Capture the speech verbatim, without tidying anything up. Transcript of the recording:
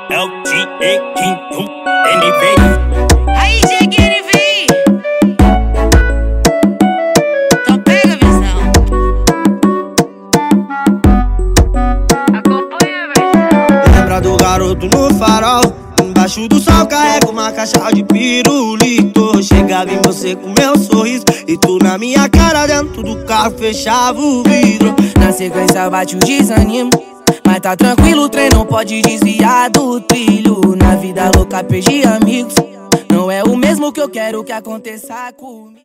É o T E Quinto N V. Aí, G N V. Então pega a visão. Acompanha a visão. Lembra do garoto no farol? Embaixo do sol carrego uma caixa de pirulito. Chegava em você com meu sorriso e tu na minha cara dentro do carro fechava o vidro. Na sequência bate o desânimo, mas tá tranquilo, o trem não pode desviar do trilho. Na vida louca perdi amigos, não é o mesmo que eu quero que aconteça comigo.